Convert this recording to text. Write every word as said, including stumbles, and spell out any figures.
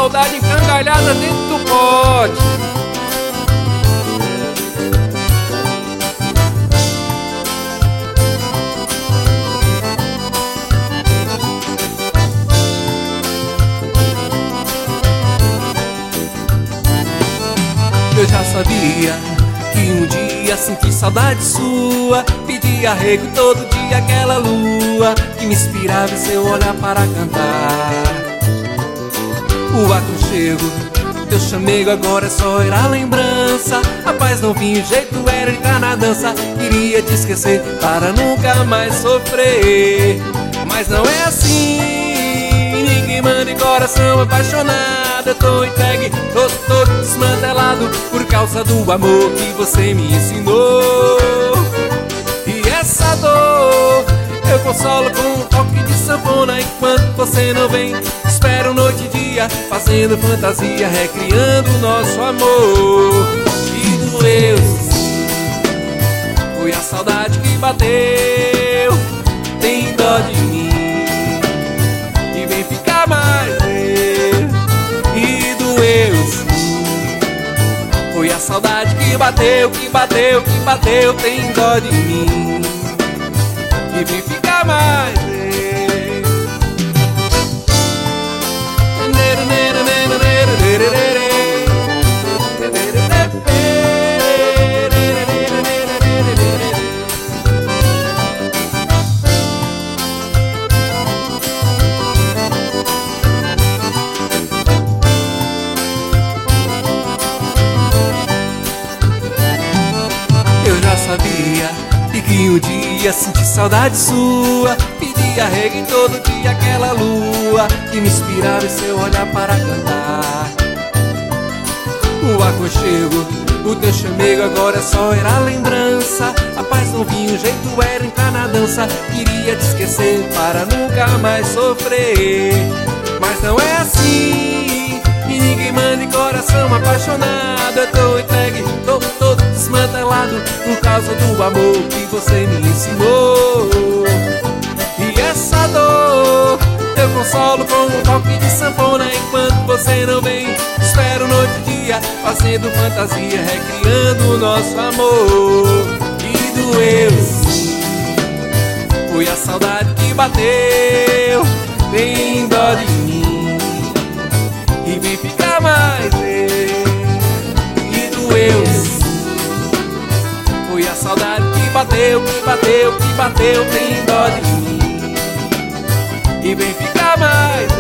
saudade encangalhada dentro do pote. Eu já sabia que um dia senti saudade sua, pedi arrego todo dia aquela lua que me inspirava em seu olhar para cantar. O aconchego, teu chamego agora é só ir à lembrança. Rapaz, não vinha, o jeito era entrar na dança. Queria te esquecer para nunca mais sofrer, mas não é assim. Ninguém manda em coração apaixonado. Eu tô entregue, tô todo desmantelado por causa do amor que você me ensinou. E essa dor eu consolo com um toque de sanfona. Enquanto você não vem, espero noite e dia, fazendo fantasia, recriando o nosso amor. E doeu, foi a saudade que bateu. Tem dó de mim e vem ficar mais eu. E doeu, foi a saudade que bateu, que bateu, que bateu. Tem dó de mim e vem ficar mais eu. Eu já sabia e que um dia senti saudade sua, pedi arrego em todo dia aquela lua que me inspirava em seu olhar para cantar. O aconchego, o teu chamego agora é só ir à lembrança. Rapaz, não vinha, o jeito era entrar na dança. Queria te esquecer para nunca mais sofrer, mas não é assim. E ninguém manda em coração apaixonado. Eu tô entregue, tô todo desmantelado por causa do amor que você me ensinou. E essa dor eu consolo com um toque de sanfona. Enquanto você não vem, espero noite e dia, fazendo fantasia, recriando o nosso amor. E doeu, foi a saudade que bateu. Tem dó de mim e vem ficar mais eu. E doeu, foi a saudade que bateu, que bateu, que bateu. Tem dó de mim e vem ficar mais